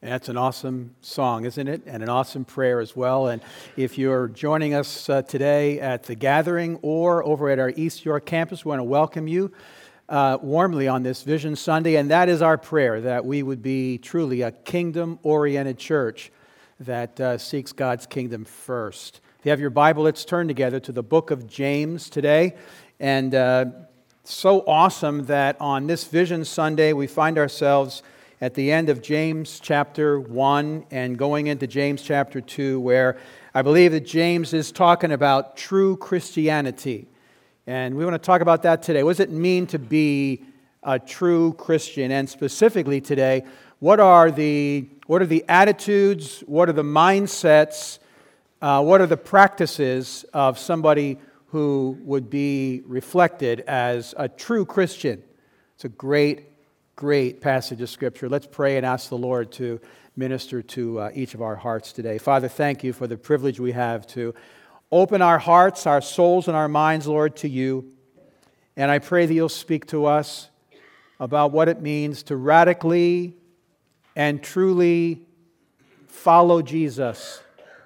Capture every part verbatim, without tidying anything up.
That's an awesome song, isn't it? And an awesome prayer as well. And if you're joining us uh, today at the gathering or over at our East York campus, we want to welcome you uh, warmly on this Vision Sunday. And that is our prayer, that we would be truly a kingdom-oriented church that uh, seeks God's kingdom first. If you have your Bible, let's turn together to the book of James today. And uh, so awesome that on this Vision Sunday we find ourselves at the end of James chapter one and going into James chapter two, where I believe that James is talking about true Christianity. And we want to talk about that today. What does it mean to be a true Christian? And specifically today, what are the, what are the attitudes, what are the mindsets, uh, what are the practices of somebody who would be reflected as a true Christian? It's a great Great passage of Scripture. Let's pray and ask the Lord to minister to uh, each of our hearts today. Father, thank you for the privilege we have to open our hearts, our souls, and our minds, Lord, to you. And I pray that you'll speak to us about what it means to radically and truly follow Jesus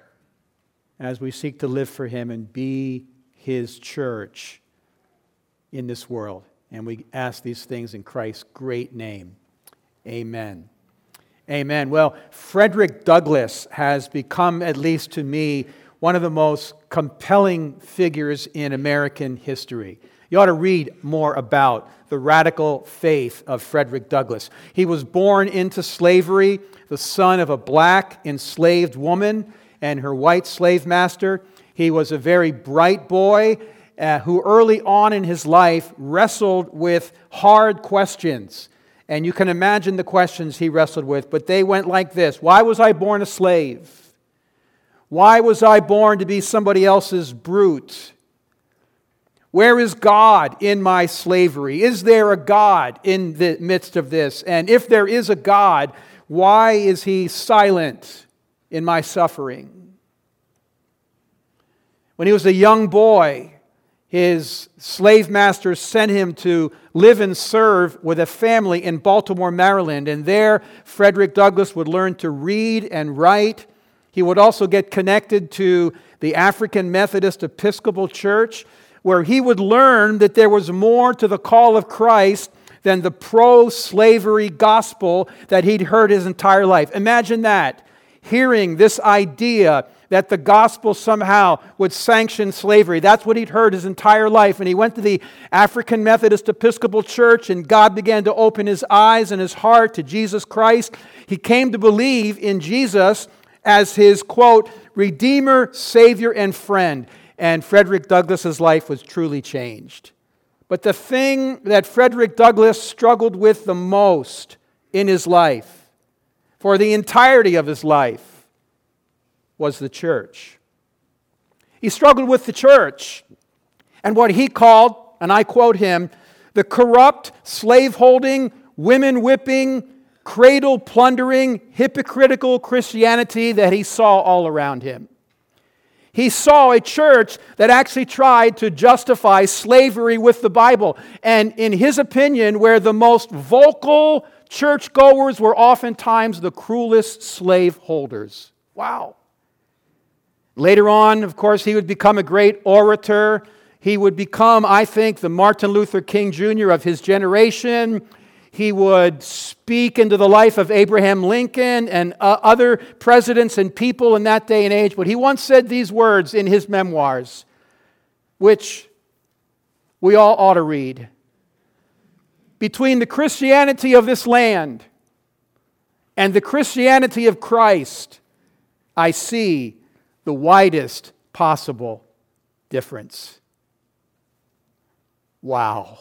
as we seek to live for Him and be His church in this world. And we ask these things in Christ's great name. Amen. Amen. Well, Frederick Douglass has become, at least to me, one of the most compelling figures in American history. You ought to read more about the radical faith of Frederick Douglass. He was born into slavery, the son of a black enslaved woman and her white slave master. He was a very bright boy, Uh, who early on in his life wrestled with hard questions. And you can imagine the questions he wrestled with, but they went like this. Why was I born a slave? Why was I born to be somebody else's brute? Where is God in my slavery? Is there a God in the midst of this? And if there is a God, why is He silent in my suffering? When he was a young boy, his slave master sent him to live and serve with a family in Baltimore, Maryland. And there, Frederick Douglass would learn to read and write. He would also get connected to the African Methodist Episcopal Church, where he would learn that there was more to the call of Christ than the pro-slavery gospel that he'd heard his entire life. Imagine that, hearing this idea that the gospel somehow would sanction slavery. That's what he'd heard his entire life. And he went to the African Methodist Episcopal Church, and God began to open his eyes and his heart to Jesus Christ. He came to believe in Jesus as his, quote, Redeemer, Savior, and friend. And Frederick Douglass's life was truly changed. But the thing that Frederick Douglass struggled with the most in his life, for the entirety of his life, was the church. He struggled with the church and what he called, and I quote him, the corrupt, slave-holding, women-whipping, cradle-plundering, hypocritical Christianity that he saw all around him. He saw a church that actually tried to justify slavery with the Bible, and in his opinion, where the most vocal churchgoers were oftentimes the cruelest slaveholders. Wow. Later on, of course, he would become a great orator. He would become, I think, the Martin Luther King Junior of his generation. He would speak into the life of Abraham Lincoln and uh, other presidents and people in that day and age. But he once said these words in his memoirs, which we all ought to read. Between the Christianity of this land and the Christianity of Christ, I see the widest possible difference. Wow.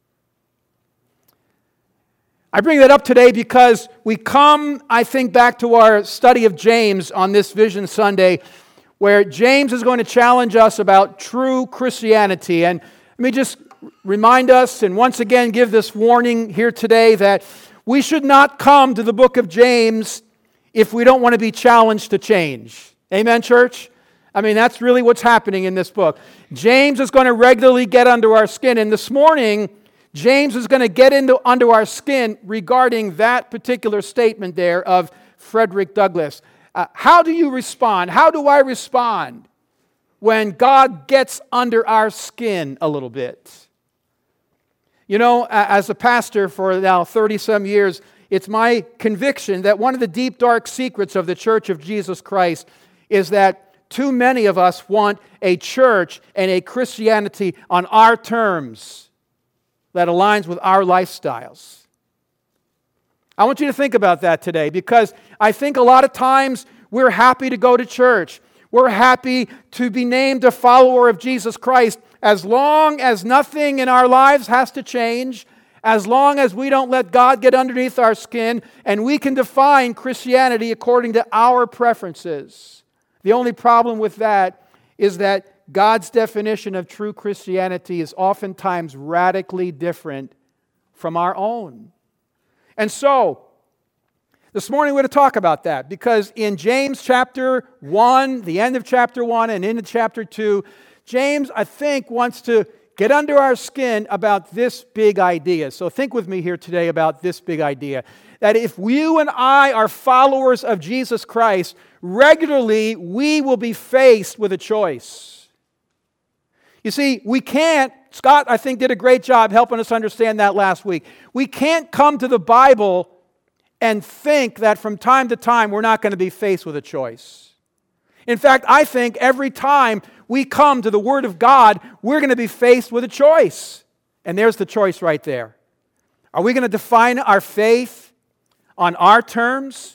I bring that up today because we come, I think, back to our study of James on this Vision Sunday, where James is going to challenge us about true Christianity. And let me just remind us and once again give this warning here today that we should not come to the book of James if we don't want to be challenged to change. Amen, church? I mean, that's really what's happening in this book. James is going to regularly get under our skin. And this morning, James is going to get into under our skin regarding that particular statement there of Frederick Douglass. Uh, how do you respond? How do I respond when God gets under our skin a little bit? You know, as a pastor for now thirty-some years, it's my conviction that one of the deep, dark secrets of the Church of Jesus Christ is that too many of us want a church and a Christianity on our terms that aligns with our lifestyles. I want you to think about that today, because I think a lot of times we're happy to go to church. We're happy to be named a follower of Jesus Christ as long as nothing in our lives has to change, as long as we don't let God get underneath our skin, and we can define Christianity according to our preferences. The only problem with that is that God's definition of true Christianity is oftentimes radically different from our own. And so, this morning we're going to talk about that, because in James chapter one, the end of chapter one and into chapter two, James, I think, wants to get under our skin about this big idea. So think with me here today about this big idea. That if you and I are followers of Jesus Christ, regularly we will be faced with a choice. You see, we can't, Scott, I think, did a great job helping us understand that last week. We can't come to the Bible and think that from time to time we're not going to be faced with a choice. In fact, I think every time we come to the Word of God, we're going to be faced with a choice. And there's the choice right there. Are we going to define our faith on our terms?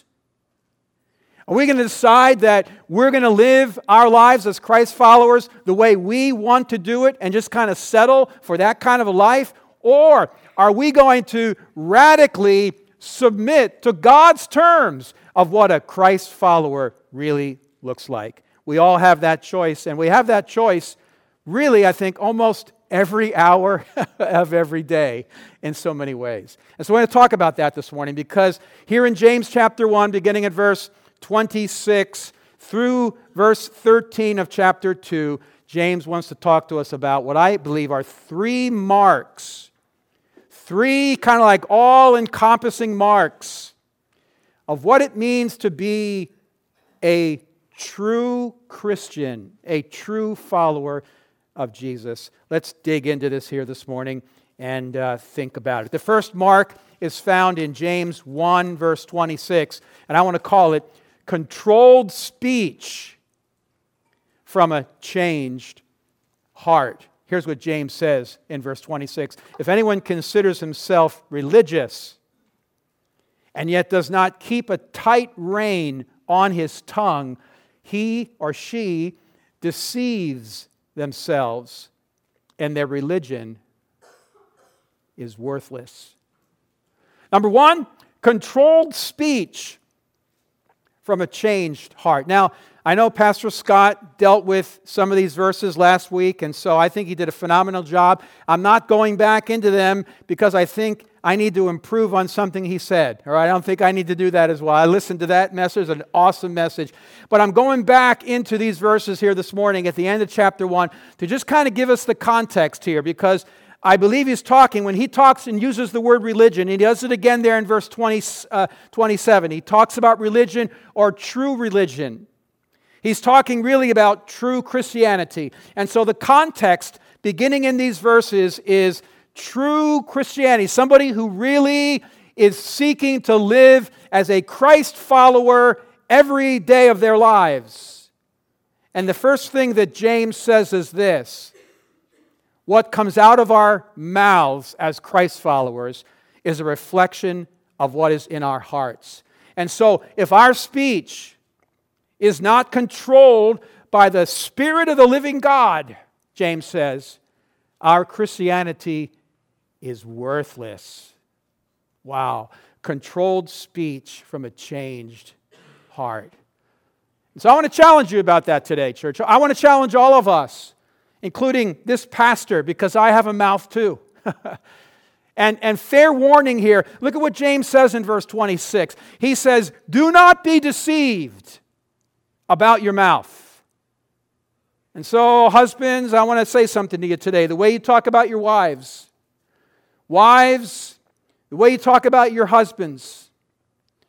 Are we going to decide that we're going to live our lives as Christ followers the way we want to do it and just kind of settle for that kind of a life? Or are we going to radically submit to God's terms of what a Christ follower really looks like? We all have that choice, and we have that choice really, I think, almost every hour of every day in so many ways. And so we're going to talk about that this morning, because here in James chapter one, beginning at verse twenty-six through verse thirteen of chapter two, James wants to talk to us about what I believe are three marks, three kind of like all-encompassing marks of what it means to be a true Christian, a true follower of Jesus. Let's dig into this here this morning and uh, think about it. The first mark is found in James one, verse twenty-six, and I want to call it controlled speech from a changed heart. Here's what James says in verse twenty-six. If anyone considers himself religious and yet does not keep a tight rein on his tongue, he or she deceives themselves, and their religion is worthless. Number one, controlled speech from a changed heart. Now, I know Pastor Scott dealt with some of these verses last week, and so I think he did a phenomenal job. I'm not going back into them because I think I need to improve on something he said. Or I don't think I need to do that as well. I listened to that message, an awesome message. But I'm going back into these verses here this morning at the end of chapter one to just kind of give us the context here, because I believe he's talking, when he talks and uses the word religion, he does it again there in verse twenty, uh, twenty-seven. He talks about religion or true religion. He's talking really about true Christianity. And so the context beginning in these verses is true Christianity, somebody who really is seeking to live as a Christ follower every day of their lives. And the first thing that James says is this: what comes out of our mouths as Christ followers is a reflection of what is in our hearts. And so if our speech is not controlled by the Spirit of the living God, James says, our Christianity is worthless. Wow. Controlled speech from a changed heart. And so I want to challenge you about that today, church. I want to challenge all of us, including this pastor, because I have a mouth too. and, and fair warning here, look at what James says in verse twenty-six. He says, do not be deceived about your mouth. And so, husbands, I want to say something to you today. The way you talk about your wives, wives, the way you talk about your husbands,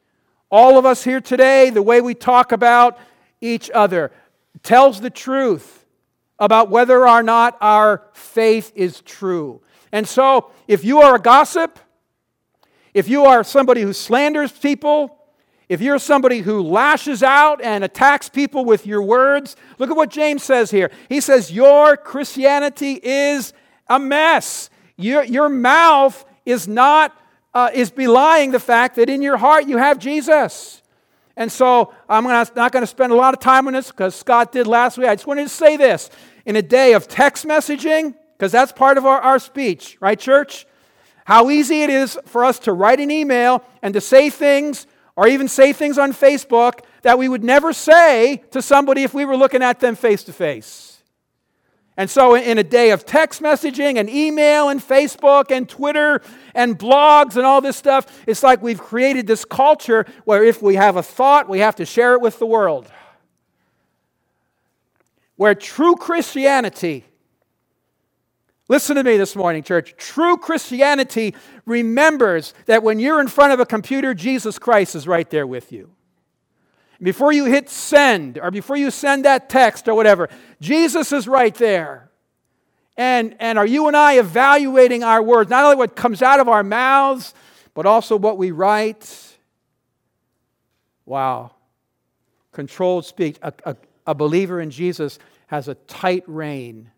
all of us here today, the way we talk about each other, tells the truth about whether or not our faith is true. And so, if you are a gossip, if you are somebody who slanders people, if you're somebody who lashes out and attacks people with your words, look at what James says here. He says, your Christianity is a mess. Your, your mouth is not, uh, is belying the fact that in your heart you have Jesus. And so I'm gonna, not going to spend a lot of time on this because Scott did last week. I just wanted to say this. In a day of text messaging, because that's part of our, our speech, right, church? How easy it is for us to write an email and to say things, or even say things on Facebook that we would never say to somebody if we were looking at them face to face. And so in a day of text messaging and email and Facebook and Twitter and blogs and all this stuff, it's like we've created this culture where if we have a thought, we have to share it with the world. Where true Christianity, listen to me this morning, church, true Christianity remembers that when you're in front of a computer, Jesus Christ is right there with you. Before you hit send, or before you send that text or whatever, Jesus is right there. And, and are you and I evaluating our words, not only what comes out of our mouths, but also what we write? Wow. Controlled speech. A, a, a believer in Jesus has a tight rein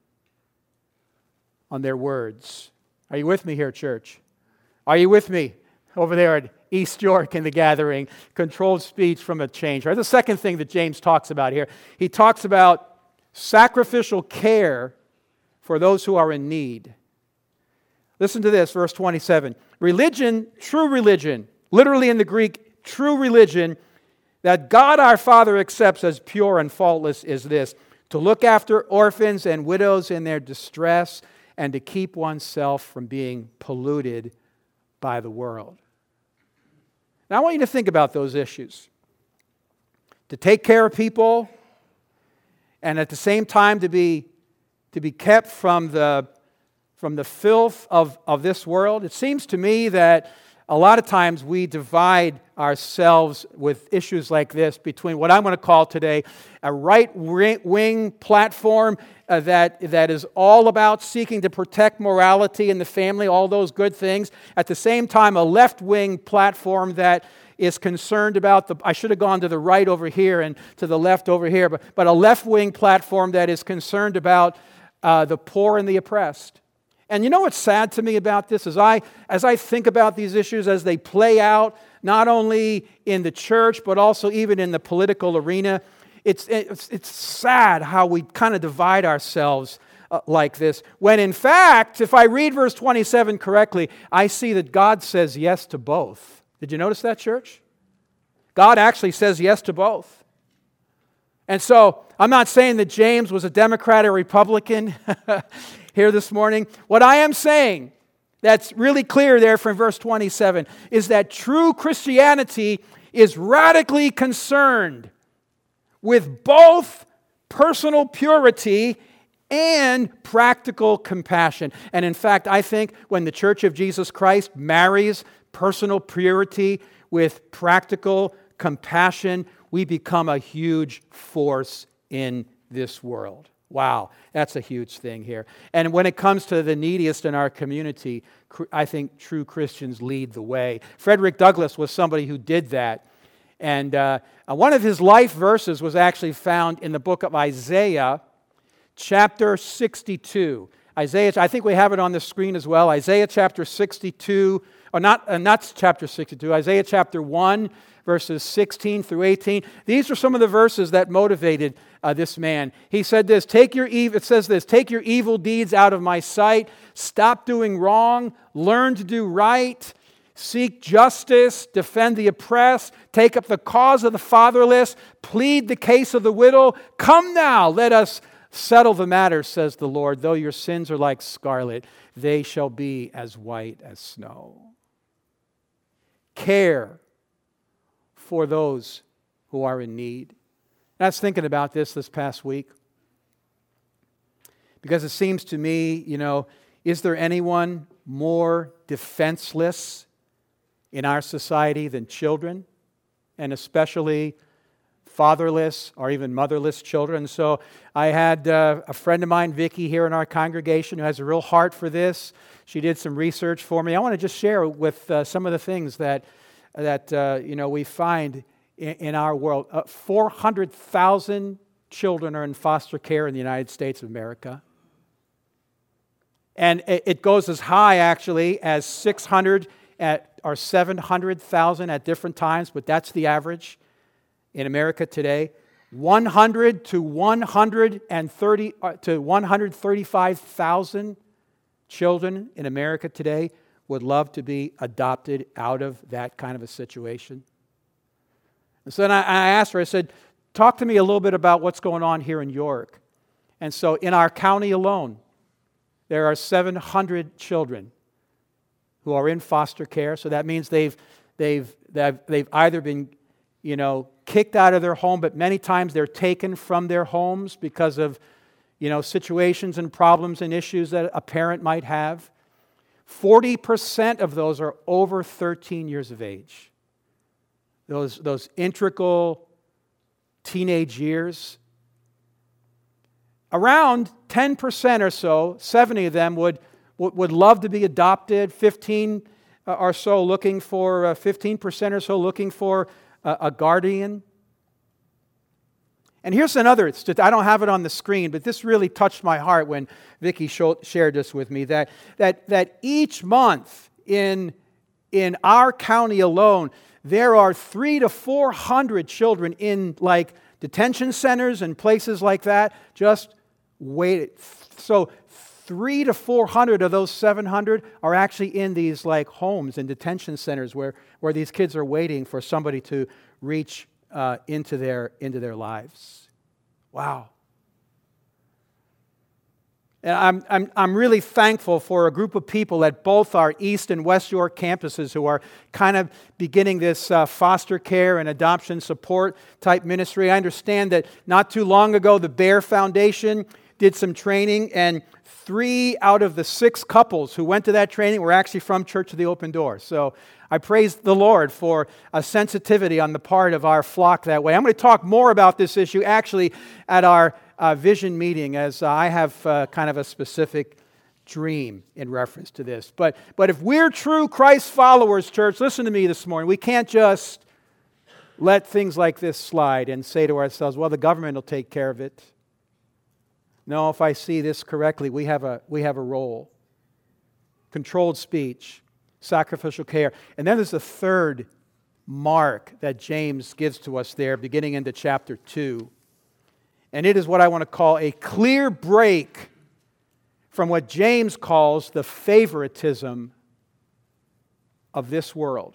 on their words. Are you with me here, church? Are you with me over there at East York in the gathering? Controlled speech from a change. Right? The second thing that James talks about here, he talks about sacrificial care for those who are in need. Listen to this, verse twenty-seven. Religion, true religion, literally in the Greek, true religion that God our Father accepts as pure and faultless is this: to look after orphans and widows in their distress, and to keep oneself from being polluted by the world. Now, I want you to think about those issues. To take care of people, and at the same time to be, to be kept from the, from the filth of, of this world. It seems to me that a lot of times we divide ourselves with issues like this between what I'm going to call today a right-wing platform uh, that, that is all about seeking to protect morality in the family, all those good things. At the same time, a left-wing platform that is concerned about the, I should have gone to the right over here and to the left over here, but, but a left-wing platform that is concerned about uh, the poor and the oppressed. And you know what's sad to me about this? As I, as I think about these issues as they play out, not only in the church, but also even in the political arena, it's, it's, it's sad how we kind of divide ourselves uh, like this. When in fact, if I read verse twenty-seven correctly, I see that God says yes to both. Did you notice that, church? God actually says yes to both. And so, I'm not saying that James was a Democrat or Republican here this morning. What I am saying, that's really clear there from verse twenty-seven, is that true Christianity is radically concerned with both personal purity and practical compassion. And in fact, I think when the Church of Jesus Christ marries personal purity with practical compassion, we become a huge force in this world. Wow, that's a huge thing here. And when it comes to the neediest in our community, I think true Christians lead the way. Frederick Douglass was somebody who did that. And uh, one of his life verses was actually found in the book of Isaiah, chapter sixty-two. Isaiah, I think we have it on the screen as well. Isaiah chapter sixty-two, or not, uh, not chapter sixty-two, Isaiah chapter one, verses sixteen through eighteen. These are some of the verses that motivated uh, this man. He said this, take your evil, it says this, take your evil deeds out of my sight, stop doing wrong, learn to do right, seek justice, defend the oppressed, take up the cause of the fatherless, plead the case of the widow. Come now, let us settle the matter, says the Lord. Though your sins are like scarlet, they shall be as white as snow. Care for those who are in need. And I was thinking about this this past week because it seems to me, you know, is there anyone more defenseless in our society than children? and especially fatherless or even motherless children. So I had uh, a friend of mine, Vicki, here in our congregation who has a real heart for this. She did some research for me. I want to just share with uh, some of the things that that uh, you know we find in, in our world. Uh, four hundred thousand children are in foster care in the United States of America. And it, it goes as high, actually, as six hundred at, or seven hundred thousand at different times, but that's the average in America today. one hundred to one hundred thirty uh, to one hundred thirty-five thousand children in America today would love to be adopted out of that kind of a situation. And so then I, I asked her, I said, talk to me a little bit about what's going on here in York. And so in our county alone, there are seven hundred children who are in foster care. So that means they've they've they've, they've either been, you know, kicked out of their home, but many times they're taken from their homes because of, you know, situations and problems and issues that a parent might have. forty percent of those are over thirteen years of age. Those, those integral teenage years. Around ten percent or so, seventy of them would, would, would love to be adopted, fifteen or so looking for, uh, fifteen percent or so looking for a, a guardian. And here's another, I don't have it on the screen, but this really touched my heart when Vicki shared this with me, that, that, that each month in, in our county alone, there are three to four hundred children in like detention centers and places like that, just wait. So three to four hundred of those seven hundred are actually in these like homes and detention centers where, where these kids are waiting for somebody to reach Uh, into their into their lives. Wow. And I'm I'm I'm really thankful for a group of people at both our East and West York campuses who are kind of beginning this uh, foster care and adoption support type ministry. I understand that not too long ago the Bear Foundation did some training, and three out of the six couples who went to that training were actually from Church of the Open Door. So I praise the Lord for a sensitivity on the part of our flock that way. I'm going to talk more about this issue actually at our uh, vision meeting, as uh, I have uh, kind of a specific dream in reference to this. But, but if we're true Christ followers, church, listen to me this morning. We can't just let things like this slide and say to ourselves, well, the government will take care of it. No, if I see this correctly, we have a we have a role. Controlled speech, sacrificial care. And then there's a third mark that James gives to us there, beginning into chapter two. And it is what I want to call a clear break from what James calls the favoritism of this world.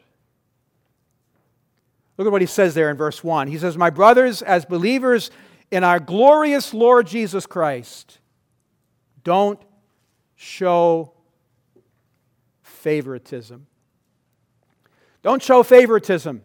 Look at what he says there in verse one. He says, "My brothers, as believers in our glorious Lord Jesus Christ, don't show favoritism." Don't show favoritism.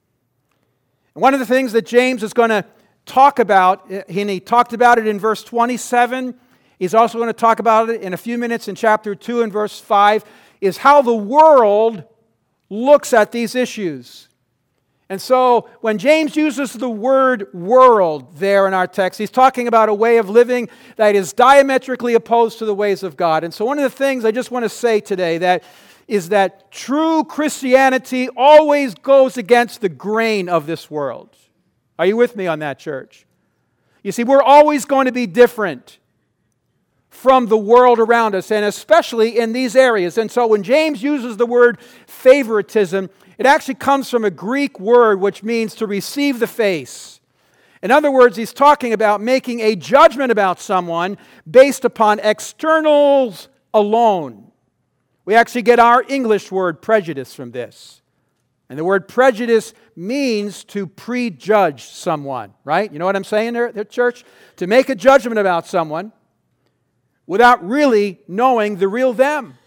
And one of the things that James is going to talk about, and he talked about it in verse twenty-seven, he's also going to talk about it in a few minutes in chapter two and verse five, is how the world looks at these issues. And so when James uses the word world there in our text, he's talking about a way of living that is diametrically opposed to the ways of God. And so one of the things I just want to say today that is that true Christianity always goes against the grain of this world. Are you with me on that, church? You see, we're always going to be different from the world around us, and especially in these areas. And so when James uses the word favoritism, it actually comes from a Greek word which means to receive the face. In other words, he's talking about making a judgment about someone based upon externals alone. We actually get our English word prejudice from this. And the word prejudice means to prejudge someone, right? You know what I'm saying there, there, church? To make a judgment about someone without really knowing the real them.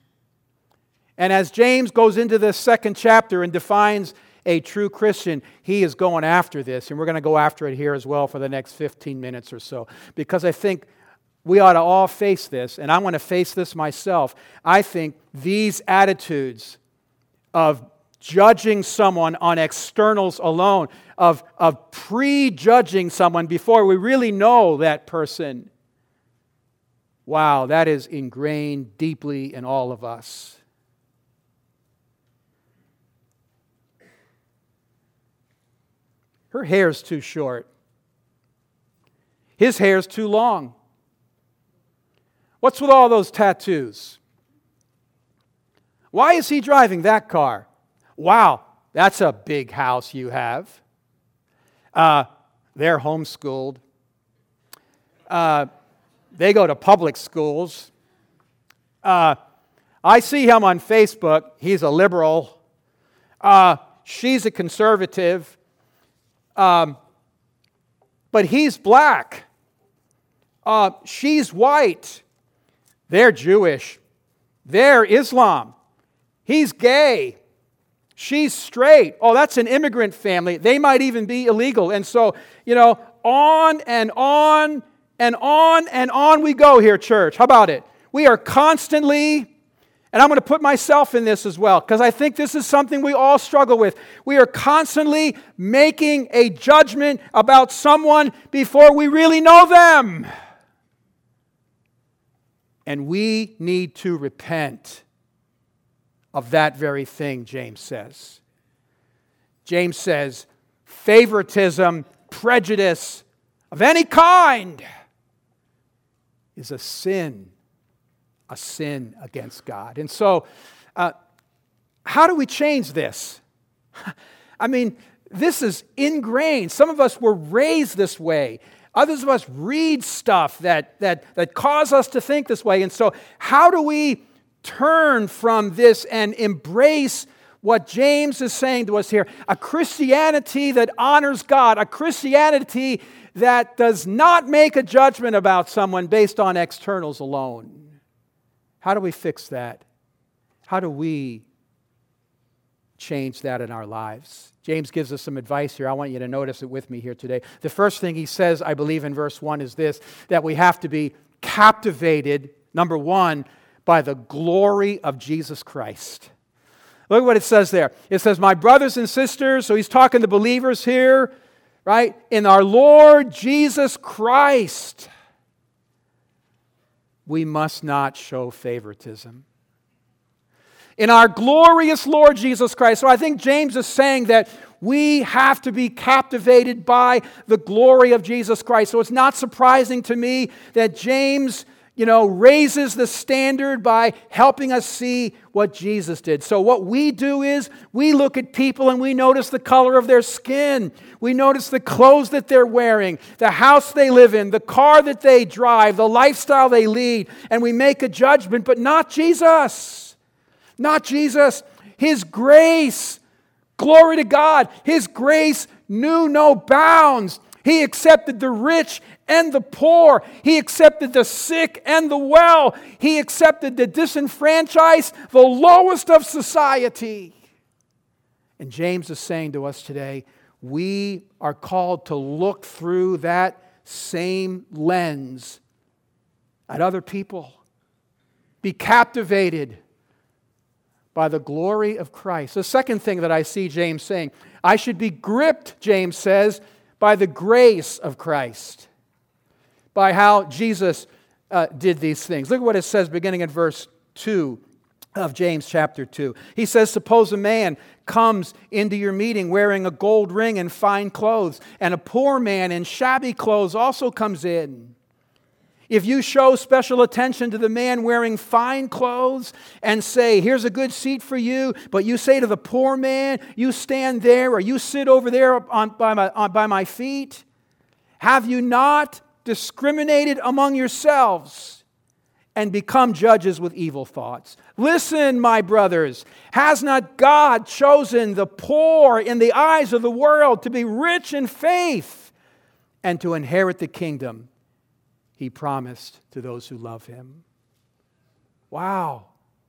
And as James goes into the second chapter and defines a true Christian, he is going after this. And we're going to go after it here as well for the next fifteen minutes or so. Because I think we ought to all face this, and I want to face this myself. I think these attitudes of judging someone on externals alone, of, of prejudging someone before we really know that person. Wow, that is ingrained deeply in all of us. Her hair's too short. His hair's too long. What's with all those tattoos? Why is he driving that car? Wow, that's a big house you have. Uh, they're homeschooled. Uh, they go to public schools. Uh, I see him on Facebook. He's a liberal. Uh, she's a conservative. Um, but he's black. Uh, she's white. They're Jewish. They're Islam. He's gay. She's straight. Oh, that's an immigrant family. They might even be illegal. And so, you know, on and on and on and on we go here, church. How about it? We are constantly, and I'm going to put myself in this as well, because I think this is something we all struggle with. We are constantly making a judgment about someone before we really know them. And we need to repent of that very thing, James says. James says, favoritism, prejudice of any kind is a sin, a sin against God. And so, uh, how do we change this? I mean, this is ingrained. Some of us were raised this way. Others of us read stuff that, that, that cause us to think this way. And so, how do we turn from this and embrace what James is saying to us here? A Christianity that honors God, a Christianity that does not make a judgment about someone based on externals alone. How do we fix that? How do we change that in our lives? James gives us some advice here. I want you to notice it with me here today. The first thing he says, I believe in verse one, is this, that we have to be captivated, number one, by the glory of Jesus Christ. Look at what it says there. It says, my brothers and sisters, so he's talking to believers here, right? In our Lord Jesus Christ, we must not show favoritism. In our glorious Lord Jesus Christ. So I think James is saying that we have to be captivated by the glory of Jesus Christ. So it's not surprising to me that James, you know, raises the standard by helping us see what Jesus did. So what we do is we look at people and we notice the color of their skin. We notice the clothes that they're wearing, the house they live in, the car that they drive, the lifestyle they lead, and we make a judgment, but not Jesus. Not Jesus. His grace, glory to God, His grace knew no bounds. He accepted the rich and the poor. He accepted the sick and the well. He accepted the disenfranchised, the lowest of society. And James is saying to us today, we are called to look through that same lens at other people. Be captivated by the glory of Christ. The second thing that I see James saying, I should be gripped, James says, by the grace of Christ, by how Jesus uh, did these things. Look at what it says beginning in verse two of James chapter two. He says, suppose a man comes into your meeting wearing a gold ring and fine clothes, and a poor man in shabby clothes also comes in. If you show special attention to the man wearing fine clothes and say, here's a good seat for you, but you say to the poor man, you stand there or you sit over there on, by, my, on, by my feet, have you not discriminated among yourselves and become judges with evil thoughts? Listen, my brothers, has not God chosen the poor in the eyes of the world to be rich in faith and to inherit the kingdom He promised to those who love Him? Wow.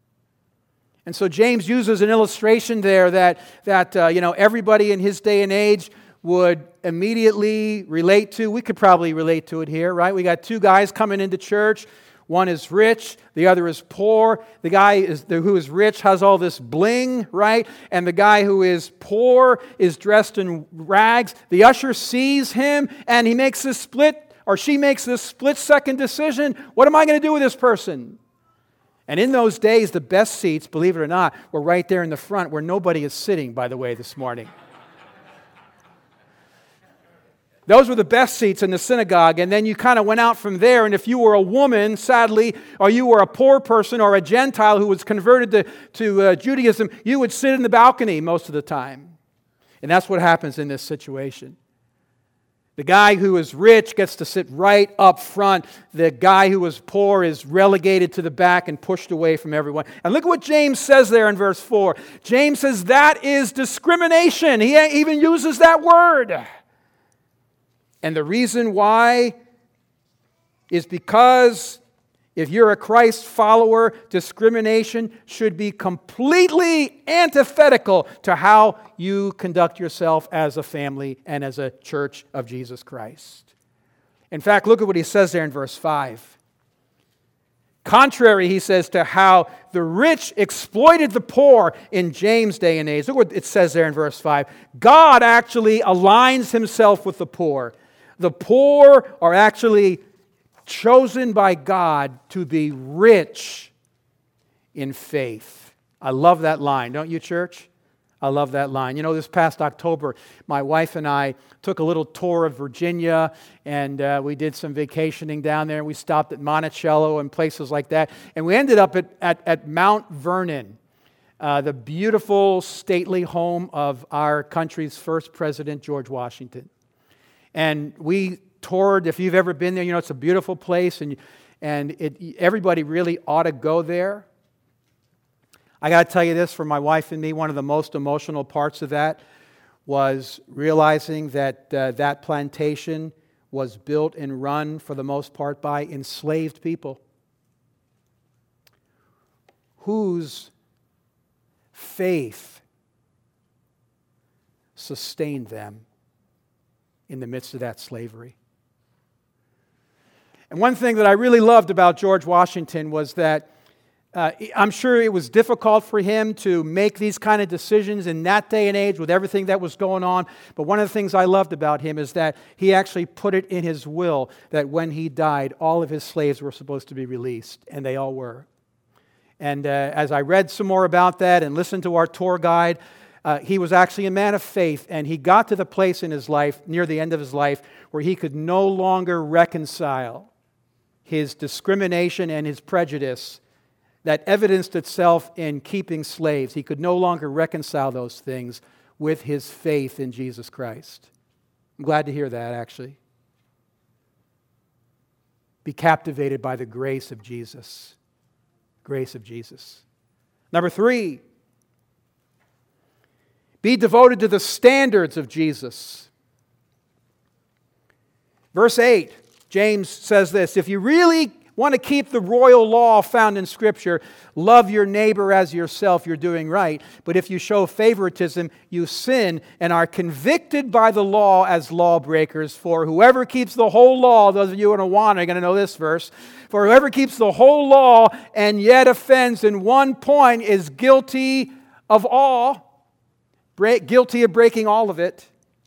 And so James uses an illustration there that, that uh, you know, everybody in his day and age would immediately relate to. We could probably relate to it here, right? We got two guys coming into church. One is rich, the other is poor. The guy is, who is rich has all this bling, right? And the guy who is poor is dressed in rags. The usher sees him and he makes this split, or she makes this split-second decision. What am I going to do with this person? And in those days, the best seats, believe it or not, were right there in the front where nobody is sitting, by the way, this morning. Those were the best seats in the synagogue, and then you kind of went out from there, and if you were a woman, sadly, or you were a poor person or a Gentile who was converted to, to uh, Judaism, you would sit in the balcony most of the time. And that's what happens in this situation. The guy who is rich gets to sit right up front. The guy who is poor is relegated to the back and pushed away from everyone. And look at what James says there in verse four. James says that is discrimination. He even uses that word. And the reason why is because if you're a Christ follower, discrimination should be completely antithetical to how you conduct yourself as a family and as a church of Jesus Christ. In fact, look at what he says there in verse five. Contrary, he says, to how the rich exploited the poor in James' day and age. Look what it says there in verse five. God actually aligns himself with the poor. The poor are actually chosen by God to be rich in faith. I love that line, don't you, church? I love that line. You know, this past October, my wife and I took a little tour of Virginia, and uh, we did some vacationing down there. We stopped at Monticello and places like that, and we ended up at, at, at Mount Vernon, uh, the beautiful, stately home of our country's first president, George Washington. And we toured. If you've ever been there, you know it's a beautiful place, and and it, everybody really ought to go there. I got to tell you this, for my wife and me, one of the most emotional parts of that was realizing that uh, that plantation was built and run, for the most part, by enslaved people whose faith sustained them in the midst of that slavery. And one thing that I really loved about George Washington was that uh, I'm sure it was difficult for him to make these kind of decisions in that day and age with everything that was going on. But one of the things I loved about him is that he actually put it in his will that when he died, all of his slaves were supposed to be released, and they all were. And uh, as I read some more about that and listened to our tour guide, Uh, he was actually a man of faith, and he got to the place in his life, near the end of his life, where he could no longer reconcile his discrimination and his prejudice that evidenced itself in keeping slaves. He could no longer reconcile those things with his faith in Jesus Christ. I'm glad to hear that, actually. Be captivated by the grace of Jesus. Grace of Jesus. Number three, be devoted to the standards of Jesus. Verse eight, James says this, if you really want to keep the royal law found in Scripture, love your neighbor as yourself, you're doing right. But if you show favoritism, you sin and are convicted by the law as lawbreakers. For whoever keeps the whole law, those of you in Awana are going to know this verse, for whoever keeps the whole law and yet offends in one point is guilty of all. Guilty of breaking all of it.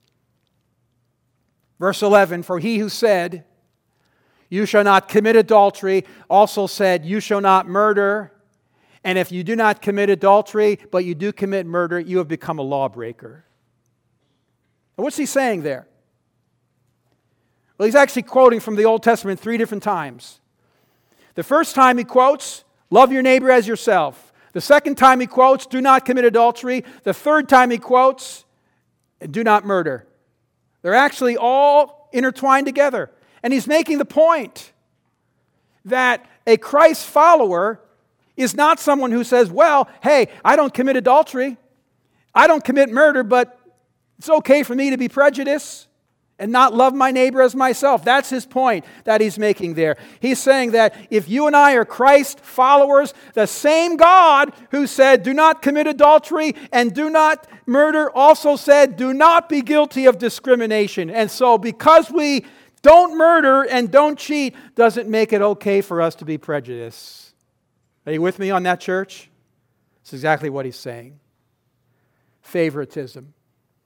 Verse eleven, for he who said, you shall not commit adultery, also said, you shall not murder. And if you do not commit adultery, but you do commit murder, you have become a lawbreaker. And what's he saying there? Well, he's actually quoting from the Old Testament three different times. The first time he quotes, love your neighbor as yourself. The second time he quotes, do not commit adultery. The third time he quotes, do not murder. They're actually all intertwined together. And he's making the point that a Christ follower is not someone who says, well, hey, I don't commit adultery. I don't commit murder, but it's okay for me to be prejudiced and not love my neighbor as myself. That's his point that he's making there. He's saying that if you and I are Christ followers, the same God who said, do not commit adultery and do not murder, also said, do not be guilty of discrimination. And so because we don't murder and don't cheat doesn't make it okay for us to be prejudiced. Are you with me on that, church? That's exactly what he's saying. Favoritism.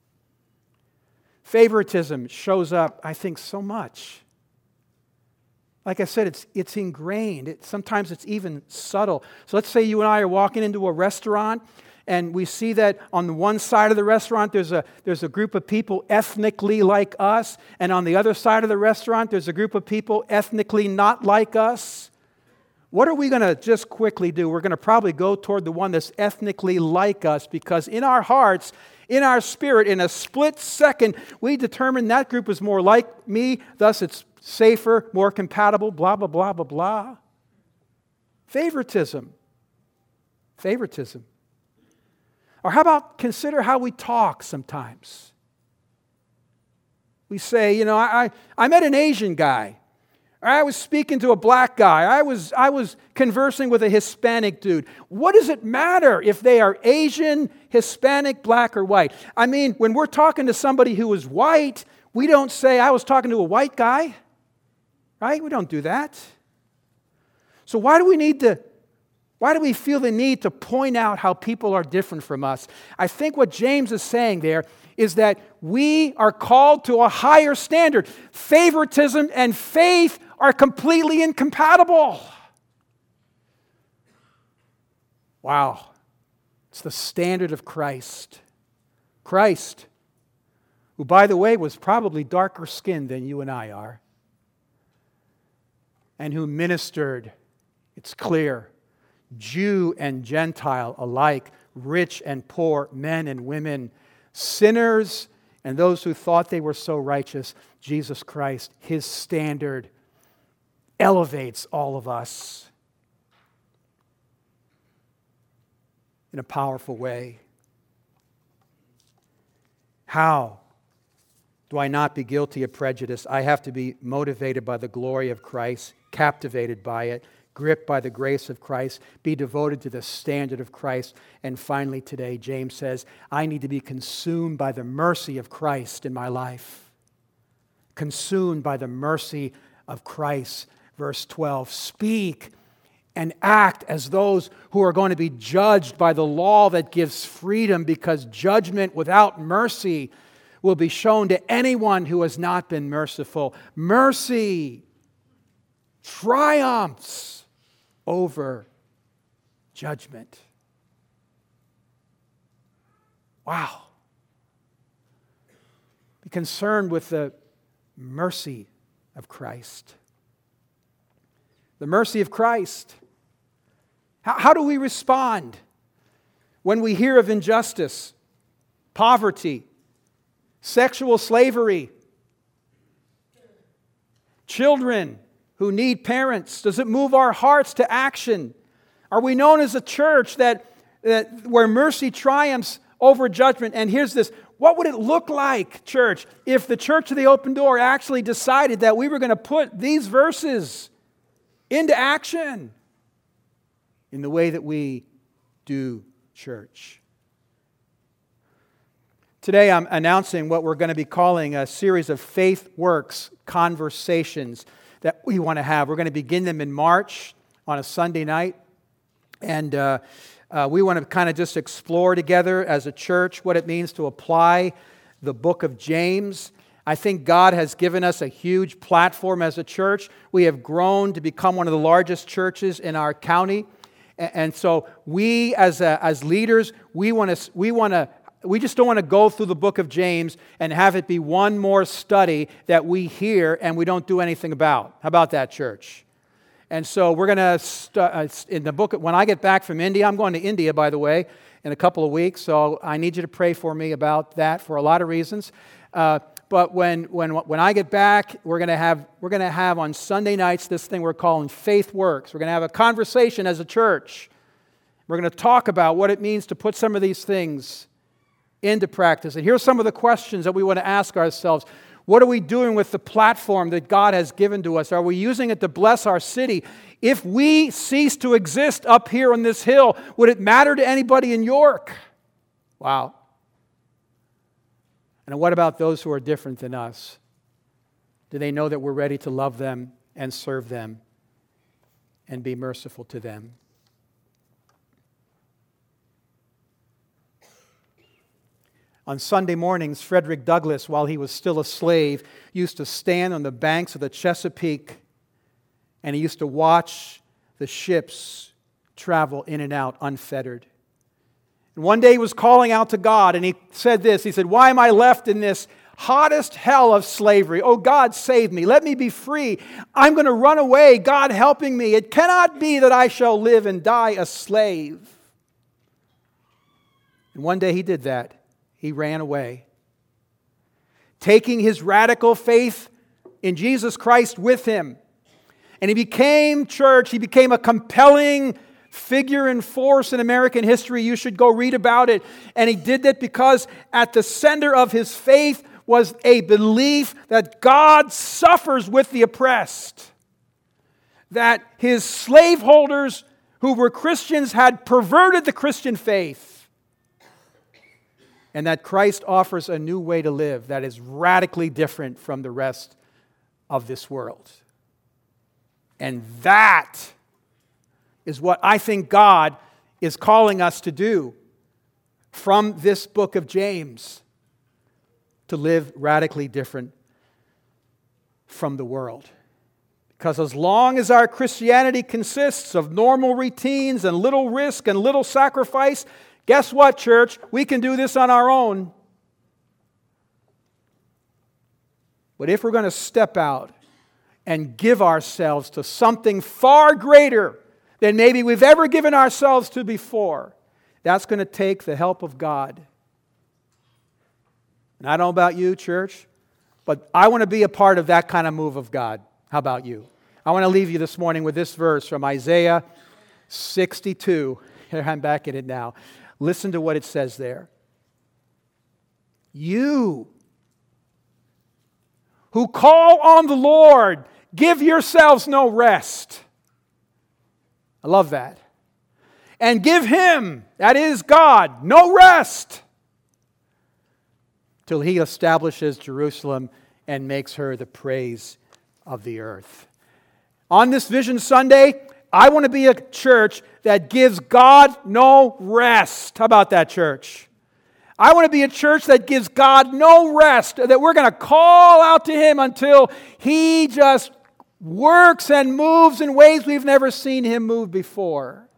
Favoritism shows up, I think, so much. Like I said, it's, it's ingrained. It, sometimes it's even subtle. So let's say you and I are walking into a restaurant and we see that on the one side of the restaurant there's a, there's a group of people ethnically like us, and on the other side of the restaurant there's a group of people ethnically not like us. What are we going to just quickly do? We're going to probably go toward the one that's ethnically like us, because in our hearts, in our spirit, in a split second, we determine that group is more like me, thus it's safer, more compatible, blah, blah, blah, blah, blah. Favoritism. Favoritism. Or how about consider how we talk sometimes? We say, you know, I, I, I met an Asian guy. Or I was speaking to a black guy. I was, I was conversing with a Hispanic dude. What does it matter if they are Asian, Hispanic, black, or white? I mean, when we're talking to somebody who is white, we don't say, I was talking to a white guy. Right? We don't do that. So why do we need to, why do we feel the need to point out how people are different from us? I think what James is saying there is that we are called to a higher standard. Favoritism and faith are completely incompatible. Wow. It's the standard of Christ. Christ, who, by the way, was probably darker skinned than you and I are, and who ministered, it's clear, Jew and Gentile alike, rich and poor, men and women, sinners and those who thought they were so righteous. Jesus Christ, His standard, elevates all of us in a powerful way. How do I not be guilty of prejudice? I have to be motivated by the glory of Christ, captivated by it, gripped by the grace of Christ, be devoted to the standard of Christ. And finally today, James says, I need to be consumed by the mercy of Christ in my life. Consumed by the mercy of Christ. Verse twelve, speak and act as those who are going to be judged by the law that gives freedom, because judgment without mercy will be shown to anyone who has not been merciful. Mercy triumphs over judgment. Wow. Be concerned with the mercy of Christ. The mercy of Christ. How, how do we respond when we hear of injustice, poverty, sexual slavery, children who need parents? Does it move our hearts to action? Are we known as a church that, that where mercy triumphs over judgment? And here's this. What would it look like, church, if the Church of the Open Door actually decided that we were going to put these verses into action in the way that we do church? Today I'm announcing what we're going to be calling a series of Faith Works conversations that we want to have. We're going to begin them in March on a Sunday night. And uh, uh, we want to kind of just explore together as a church what it means to apply the book of James. I think God has given us a huge platform as a church. We have grown to become one of the largest churches in our county. And so we as a, as leaders, we want to we want to We just don't want to go through the book of James and have it be one more study that we hear and we don't do anything about. How about that, church? And so we're going to, st- uh, in the book, when I get back from India, I'm going to India, by the way, in a couple of weeks, so I need you to pray for me about that for a lot of reasons. Uh, but when when when I get back, we're going to have we're going to have on Sunday nights this thing we're calling Faith Works. We're going to have a conversation as a church. We're going to talk about what it means to put some of these things into practice. And here's some of the questions that we want to ask ourselves. What are we doing with the platform that God has given to us? Are we using it to bless our city? If we cease to exist up here on this hill, would it matter to anybody in York? Wow. And what about those who are different than us? Do they know that we're ready to love them and serve them and be merciful to them? On Sunday mornings, Frederick Douglass, while he was still a slave, used to stand on the banks of the Chesapeake, and he used to watch the ships travel in and out unfettered. And one day he was calling out to God, and he said this. He said, "Why am I left in this hottest hell of slavery? Oh, God, save me. Let me be free. I'm going to run away, God helping me. It cannot be that I shall live and die a slave." And one day he did that. He ran away, taking his radical faith in Jesus Christ with him. And he became, church, he became a compelling figure and force in American history. You should go read about it. And he did that because at the center of his faith was a belief that God suffers with the oppressed, that his slaveholders who were Christians had perverted the Christian faith, and that Christ offers a new way to live that is radically different from the rest of this world. And that is what I think God is calling us to do from this book of James, to live radically different from the world. Because as long as our Christianity consists of normal routines and little risk and little sacrifice, guess what, church? We can do this on our own. But if we're going to step out and give ourselves to something far greater than maybe we've ever given ourselves to before, that's going to take the help of God. And I don't know about you, church, but I want to be a part of that kind of move of God. How about you? I want to leave you this morning with this verse from Isaiah sixty-two. Here, I'm back in it now. Listen to what it says there. You who call on the Lord, give yourselves no rest. I love that. And give Him, that is God, no rest till He establishes Jerusalem and makes her the praise of the earth. On this Vision Sunday, I want to be a church that gives God no rest. How about that, church? I want to be a church that gives God no rest, that we're going to call out to Him until He just works and moves in ways we've never seen Him move before.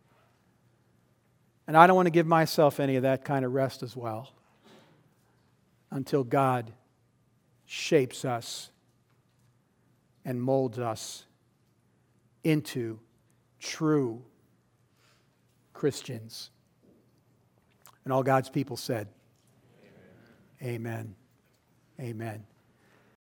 And I don't want to give myself any of that kind of rest as well until God shapes us and molds us into true Christians. And all God's people said, Amen. Amen. Amen.